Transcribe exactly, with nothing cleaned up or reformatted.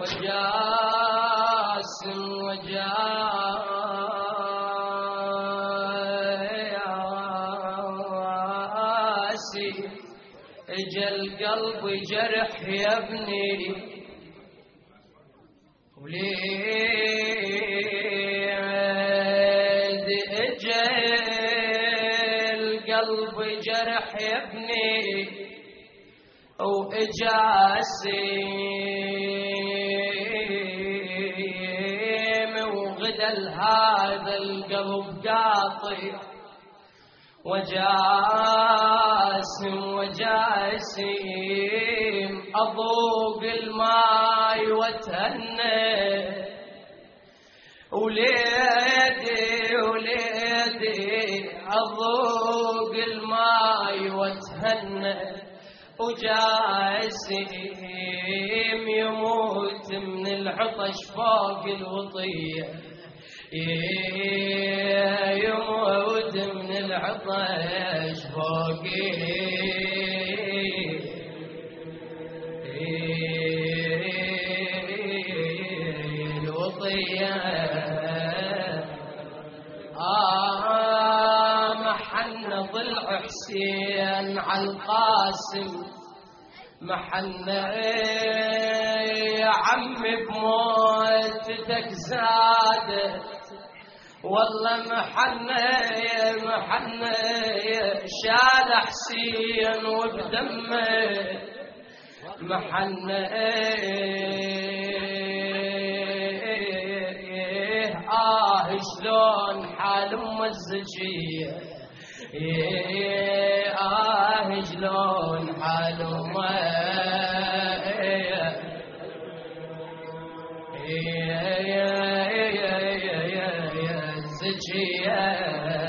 وجاسم وجاسي اجا القلب جرح يا ابني وليد اجا القلب جرح يا ابني وإجاسم وغدا هذا القلب قاطع وجاسم وجاسم أضوق الماي واتهنى وليدي وليدي أضوق الماي واتهنى وجاسم يموت من العطش فوق الوطية يموت من العطش فوق الوطية آه محن ضلع حسين على القاسم محنة يا عمي بموتتك زادت والله محنة محنة شال حسين وبدمه محنة آه شلون حال أم الزكية آه شلون حال أم الزكية